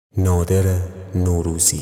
نادر نوروزی.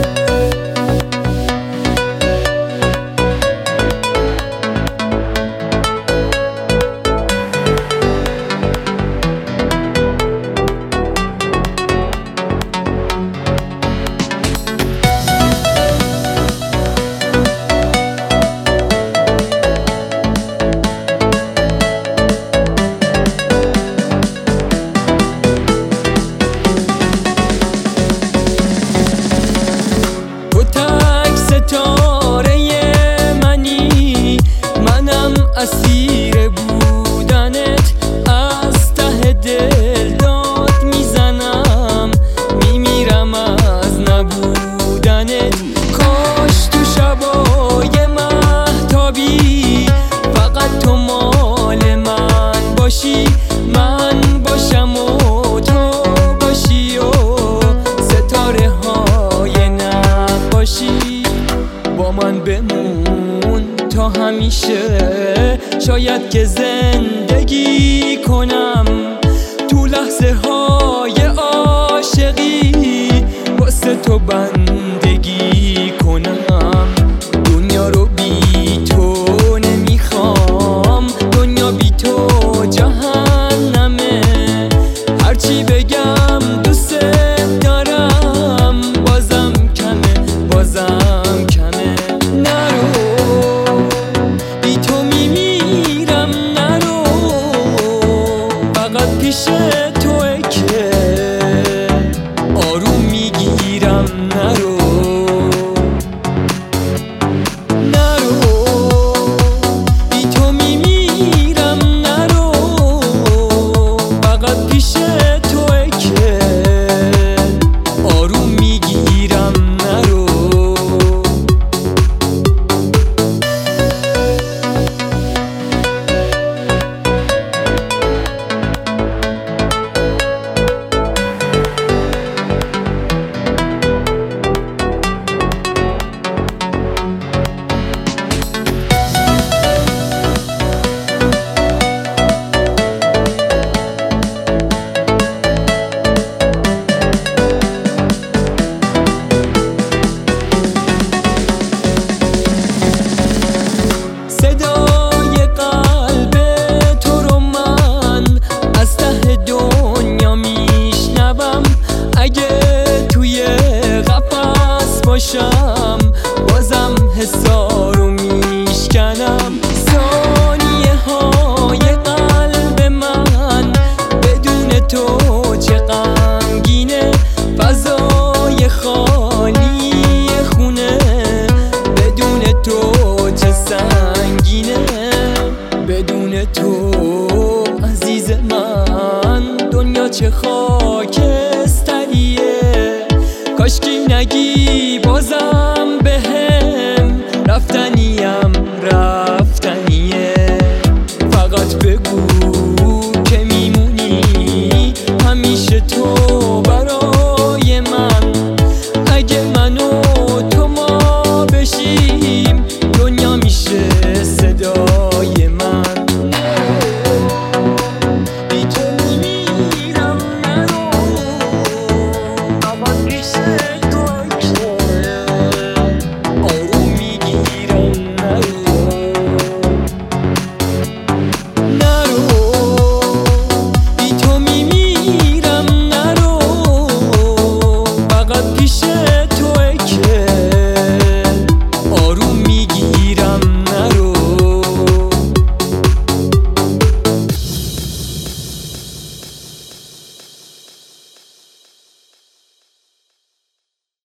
اسیر بودنت از ته دل داد میزنم، میمیرم از نبودنت. کاش تو شبای مهتابی فقط تو مال من باشی، من باشم و تو باشی و ستاره های نقاشی. با من بمون تا همیشه، شاید که زندگی کنم تو لحظه های عاشقی، واسه تو بندگی کنم. دنیا رو بی تو نمیخوام، دنیا بی تو جهنمه. هرچی بگم دوست دارم، بازم کمه، بازم کمه. نرو بی تو میمیرم، نرو فقط پیش توئه که آروم میگیرم. نرو بی تو میمیرم، نرو فقط پیش توئه که آروم میگیرم. نرو صدای قلب تو رو من از ته دنیا میشنوم. اگه توی قفس باشم بازم حسا رو میشکنم. ثانیه های قلب من بدون تو چه غمگینه. فضای خالی خونه بدون تو چه سنگینه. بدون تو عزیز من دنیا چه خاکستریه. کاشکی نگی بازم بهم، رفتنیم رفتنیه. فقط بگو که میمونی همیشه تو